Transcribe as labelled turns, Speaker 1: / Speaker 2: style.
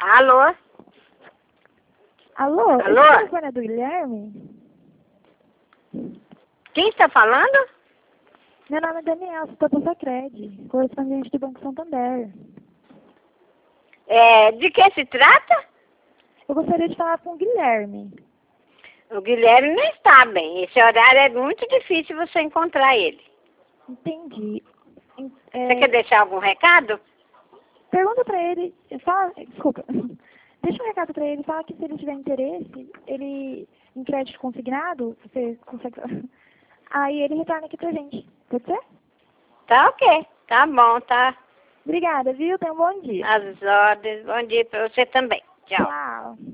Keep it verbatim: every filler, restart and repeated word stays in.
Speaker 1: Alô?
Speaker 2: Alô?
Speaker 1: Alô?
Speaker 2: Esse telefone é do Guilherme?
Speaker 1: Quem está falando?
Speaker 2: Meu nome é Daniel, sou da Sacred, correspondente do Banco Santander.
Speaker 1: É, de que se trata?
Speaker 2: Eu gostaria de falar com o Guilherme.
Speaker 1: O Guilherme não está bem. Esse horário é muito difícil você encontrar ele.
Speaker 2: Entendi. Em- é,
Speaker 1: Você quer deixar algum recado?
Speaker 2: Pergunta pra ele, fala, desculpa, deixa um recado pra ele, fala que se ele tiver interesse, ele, em crédito consignado, você consegue, aí ele retorna aqui pra gente, pode ser?
Speaker 1: Tá ok. Tá bom, tá.
Speaker 2: Obrigada, viu? Tenha um bom dia.
Speaker 1: As ordens. Bom dia para você também. Tchau.
Speaker 2: Tchau.